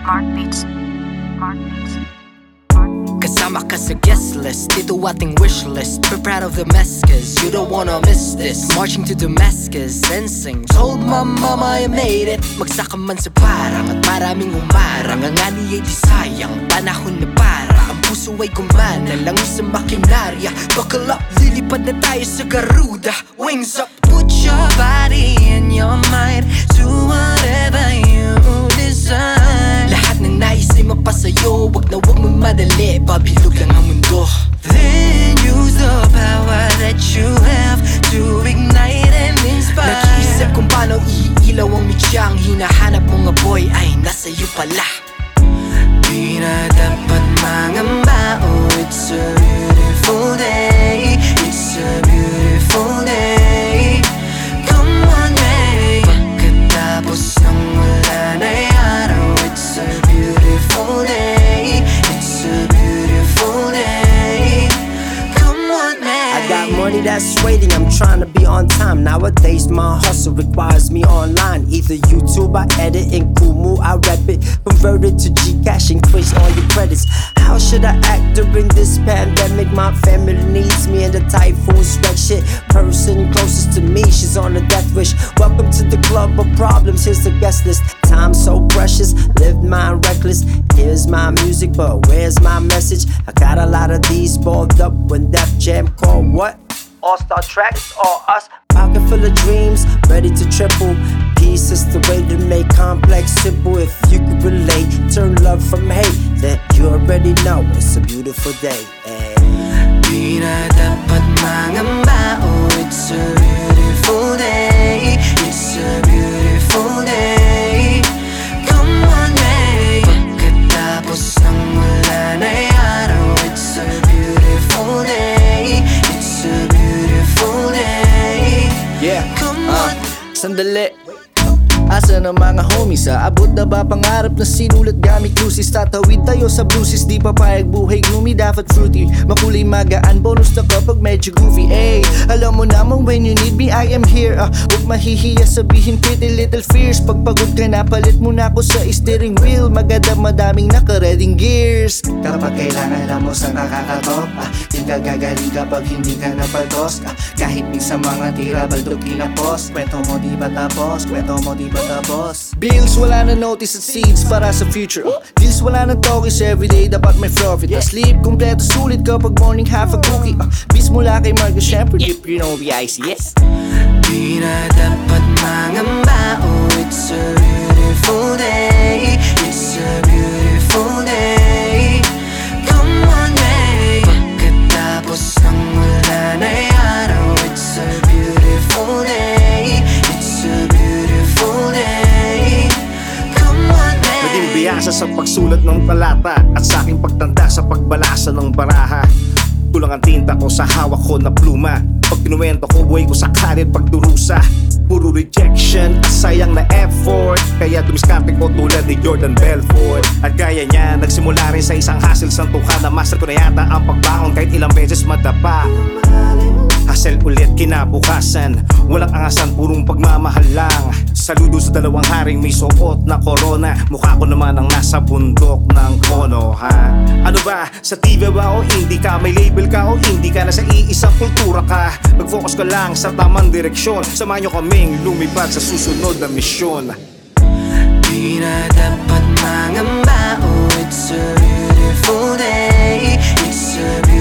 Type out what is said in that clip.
Mark Beats. Kasama ka sa guest list, ito ating wish list. We're proud of the mess, you don't wanna miss this. Marching to Damascus and sing, told my mama I made it. Magsaka man sa parang at maraming umarang. Ang ani ay di sayang, panahon na para ang puso ay gumana lang sa makinarya. Buckle up, lilipad na tayo sa Garuda. Wings up, put your body and your mind to whatever you desire. Lahat ng nais ay mapasayo, wag na wag mong madali, pabilog lang ang mundo. Then use the power that you have to ignite and inspire. Nag-iisip kung paano iilaw ang mitya. Ang hinahanap mong boy ay nasa iyo pala. Di na dapat mangamba, oh it's a beautiful day. It's a beautiful day. Come on, babe. Pagkatapos ng wala na'y araw, it's a beautiful day. It's a beautiful day. Come on, babe. I got money that's waiting, I'm trying to be on time. Nowadays my hustle requires me online. Either YouTube, I edit, in Kumu, I rap it. Convert it to Gcash, increase all your credits. How should I act during this pandemic? My family needs me in the typhoon sweatshirt. Person closest to me, she's on a death wish. Welcome to the club of problems, here's the guest list. Time so precious, live mine reckless. Here's my music, but where's my message? I got a lot of these balled up when Def Jam called what? All-star tracks, all us. Pocket full of dreams, ready to triple. Peace is the way to make complex simple. If you could relate, turn love from hate, then you already know it's a beautiful day. Di na dapat mangamba, oh it's a beautiful day. It's a beautiful day. Come on, babe. Pagkatapos ng wala na'y araw, it's a beautiful day. It's a beautiful day. Yeah, come on. Sandali, asa ng mga homies ha? Abot na ba pangarap na sinulat gamit lusis? Tatawid tayo sa bluesis, di papayag buhay gloomy. Dapat fruity, makulay magaan, bonus na kapag medyo goofy. Ay, alam mo namang when you need me, I am here. Huwag mahihiya sabihin pretty little fears. Pagpagod ka na, palit mo na ako sa steering wheel. Maganda madaming nakareding gears. Kapag kailangan lang mo sa nakakatop, di ka gagaling kapag hindi ka napatos. Kahit minsan mga tira, baldog kinapos. Kwento mo di ba tapos? Kwento mo di ba tapos? Bills, wala na notice at seeds para sa future. Deals, wala na talkies everyday, dapat may profit. Sleep, kompleto sulit kapag morning half a cookie. Bis mula kay Marcus Shepard, if you know VIC, yes. Di na dapat mangamba, oh it's a beautiful day. It's a beautiful day. Come on, babe. Pagkatapos ng wala na'y araw, it's a beautiful day. It's a beautiful day. Come on, babe. Naging biyasa sa pagsulat ng talata at sa aking pagtanda sa pagbalasa ng baraha. Kulang ang tinta ko sa hawak ko na pluma. Pag kinuwento ko, buhay ko sa karir pagdurusa. Puro rejection at sayang na effort. Kaya dumiskarte ko tulad ni Jordan Belfort. At gaya niya, nagsimula rin sa isang hustle. Santukan na master ko na yata ang pagbangon kahit ilang beses madapa. Hustle ulit kinabukasan, walang angasan, purong pagmamahal lang. Saludo sa dalawang haring may suot na corona. Mukha ko naman ang nasa bundok ng kono, ha? Ano ba? Sa TV ba o hindi ka? May label ka o hindi ka? Nasa iisang kultura ka. Mag-focus ka lang sa tamang direksyon. Samahan nyo kaming lumipad sa susunod na misyon. Di na dapat mangamba, oh it's a beautiful day. It's a beautiful day.